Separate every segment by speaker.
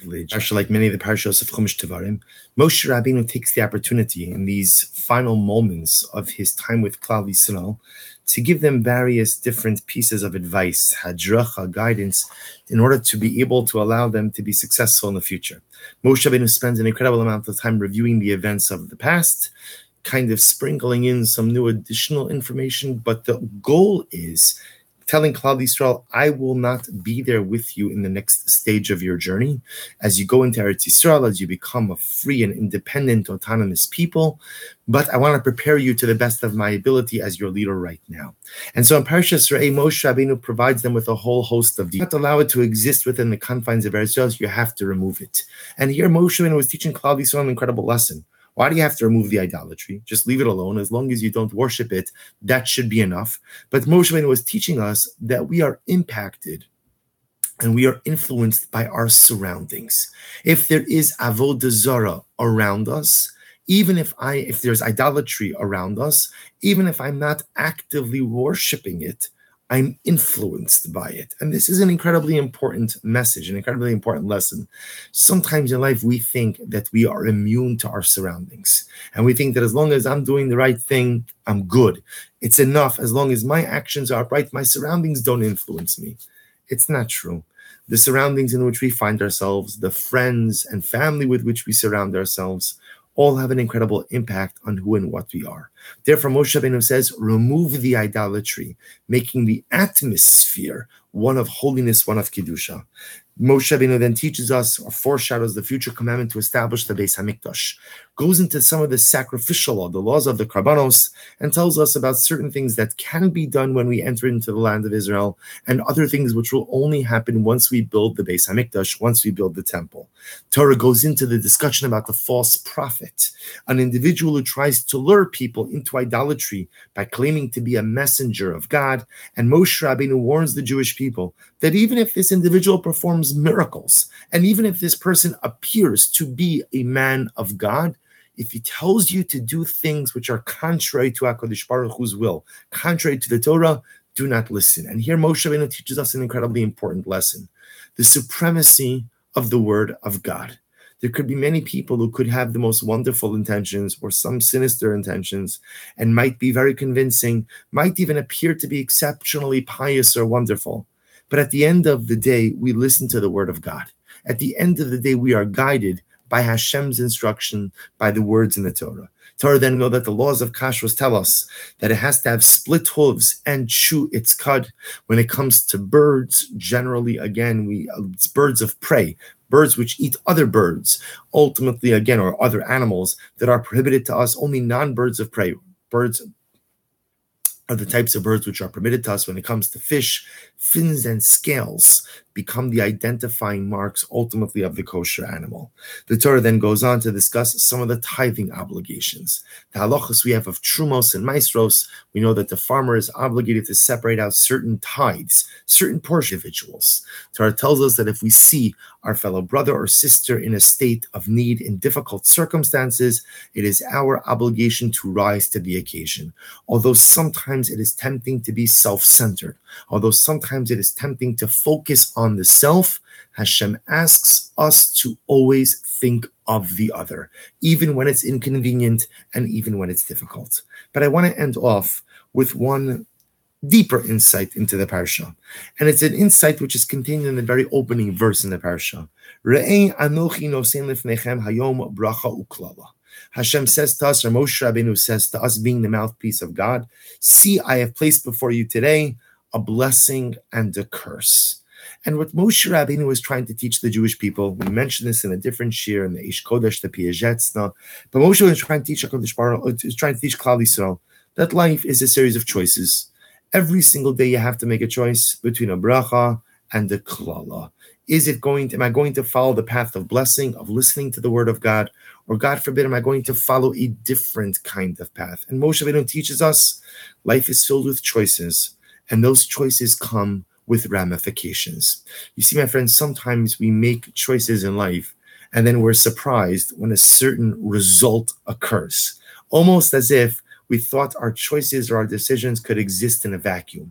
Speaker 1: privilege. Parsha, like many of the parashas of Chumash Devarim, Moshe Rabbeinu takes the opportunity in these final moments of his time with Klal Yisrael to give them various different pieces of advice, hadracha, guidance, in order to be able to allow them to be successful in the future. Moshe Rabbeinu spends an incredible amount of time reviewing the events of the past, kind of sprinkling in some new additional information, but the goal is telling Klal Yisrael, I will not be there with you in the next stage of your journey. As you go into Eretz Yisrael, as you become a free and independent, autonomous people, but I want to prepare you to the best of my ability as your leader right now. And so in Parshas Re'eh, Moshe Rabbeinu provides them with a whole host of details. Not allow it to exist within the confines of Eretz Yisrael, you have to remove it. And here Moshe Rabbeinu was teaching Klal Yisrael an incredible lesson. Why do you have to remove the idolatry? Just leave it alone. As long as you don't worship it, that should be enough. But Moshe Rabbeinu was teaching us that we are impacted and we are influenced by our surroundings. If there is avodah zarah around us, even if there's idolatry around us, even if I'm not actively worshiping it, I'm influenced by it. And this is an incredibly important message, an incredibly important lesson. Sometimes in life, we think that we are immune to our surroundings. And we think that as long as I'm doing the right thing, I'm good. It's enough. As long as my actions are right, my surroundings don't influence me. It's not true. The surroundings in which we find ourselves, the friends and family with which we surround ourselves, all have an incredible impact on who and what we are. Therefore, Moshe Rabbeinu says, remove the idolatry, making the atmosphere one of holiness, one of Kedusha. Moshe Rabbeinu then teaches us, or foreshadows the future commandment to establish the Beis HaMikdash, goes into some of the sacrificial law, the laws of the Karbanos, and tells us about certain things that can be done when we enter into the land of Israel, and other things which will only happen once we build the Beis HaMikdash, once we build the temple. Torah goes into the discussion about the false prophet, an individual who tries to lure people into idolatry by claiming to be a messenger of God, and Moshe Rabbeinu warns the Jewish people that even if this individual performs miracles, and even if this person appears to be a man of God, if he tells you to do things which are contrary to HaKadosh Baruch Hu's will, contrary to the Torah, do not listen. And here Moshe Rabbeinu teaches us an incredibly important lesson: the supremacy of the word of God. There could be many people who could have the most wonderful intentions or some sinister intentions and might be very convincing, might even appear to be exceptionally pious or wonderful. But at the end of the day, we listen to the word of God. At the end of the day, we are guided by Hashem's instruction, by the words in the Torah. Torah then know that the laws of kashrus tell us that it has to have split hooves and chew its cud. When it comes to birds, generally, again, it's birds of prey, birds which eat other birds, ultimately, again, or other animals that are prohibited to us, only non-birds of prey. Birds are the types of birds which are permitted to us. When it comes to fish, fins and scales become the identifying marks ultimately of the kosher animal. The Torah then goes on to discuss some of the tithing obligations. The halachos we have of trumos and maestros, we know that the farmer is obligated to separate out certain tithes, certain portion individuals. Torah tells us that if we see our fellow brother or sister in a state of need, in difficult circumstances, it is our obligation to rise to the occasion. Although sometimes it is tempting to be self-centered, although sometimes it is tempting to focus on the self, Hashem asks us to always think of the other, even when it's inconvenient and even when it's difficult. But I want to end off with one deeper insight into the parsha. And it's an insight which is contained in the very opening verse in the parsha. Re'ei anochi nosein lifnechem hayom bracha uklala. Hashem says to us, or Moshe Rabbeinu says to us, being the mouthpiece of God, see, I have placed before you today a blessing and a curse. And what Moshe Rabbeinu was trying to teach the Jewish people, we mentioned this in a different shir, in the Ish Kodesh, the Piazetzna, but Moshe was trying to teach Klal Yisrael that life is a series of choices. Every single day you have to make a choice between a bracha and a klala. Am I going to follow the path of blessing, of listening to the word of God, or God forbid, am I going to follow a different kind of path? And Moshe Rabbeinu teaches us life is filled with choices, and those choices come with ramifications. You see, my friends, sometimes we make choices in life, and then we're surprised when a certain result occurs, almost as if we thought our choices or our decisions could exist in a vacuum.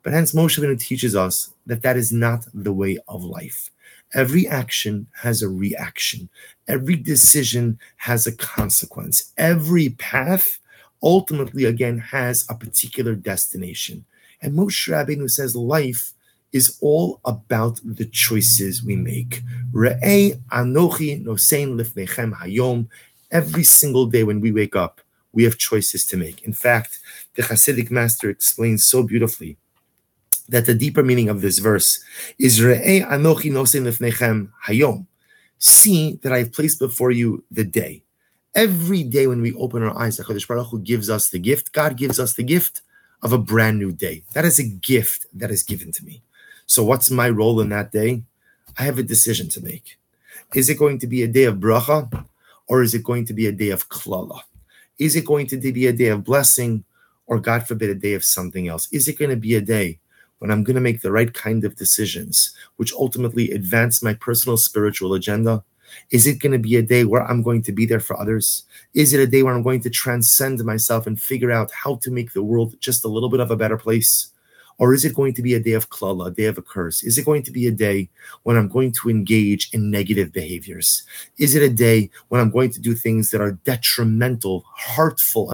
Speaker 1: But hence Moshe Rabbeinu teaches us that that is not the way of life. Every action has a reaction. Every decision has a consequence. Every path ultimately, again, has a particular destination. And Moshe Rabbeinu says life is all about the choices we make. Re'ei anochi nosein lifnechem hayom. Every single day when we wake up, we have choices to make. In fact, the Hasidic master explains so beautifully that the deeper meaning of this verse is Re'ei anochi nosein lifnechem hayom. See that I have placed before you the day. Every day when we open our eyes, HaKadosh Baruch Hu gives us the gift. God gives us the gift of a brand new day. That is a gift that is given to me. So what's my role in that day? I have a decision to make. Is it going to be a day of bracha, or is it going to be a day of klala? Is it going to be a day of blessing, or God forbid, a day of something else? Is it going to be a day when I'm going to make the right kind of decisions, which ultimately advance my personal spiritual agenda? Is it going to be a day where I'm going to be there for others? Is it a day where I'm going to transcend myself and figure out how to make the world just a little bit of a better place? Or is it going to be a day of klala, a day of a curse? Is it going to be a day when I'm going to engage in negative behaviors? Is it a day when I'm going to do things that are detrimental, hurtful,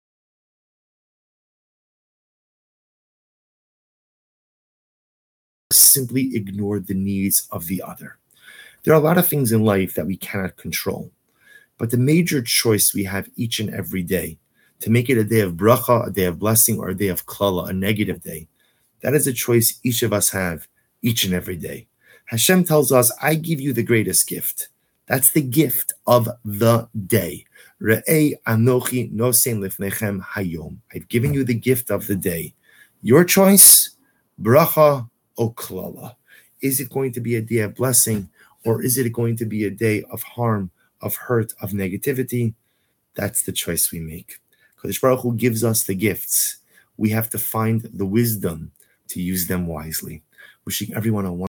Speaker 1: simply ignore the needs of the other? There are a lot of things in life that we cannot control, but the major choice we have each and every day to make it a day of bracha, a day of blessing, or a day of klala, a negative day, that is a choice each of us have each and every day. Hashem tells us, I give you the greatest gift. That's the gift of the day. Re'ei anochi nosein lifnechem hayom. I've given you the gift of the day. Your choice, bracha or klala. Is it going to be a day of blessing, or is it going to be a day of harm, of hurt, of negativity? That's the choice we make. Kadosh Baruch Hu gives us the gifts. We have to find the wisdom to use them wisely. Wishing everyone a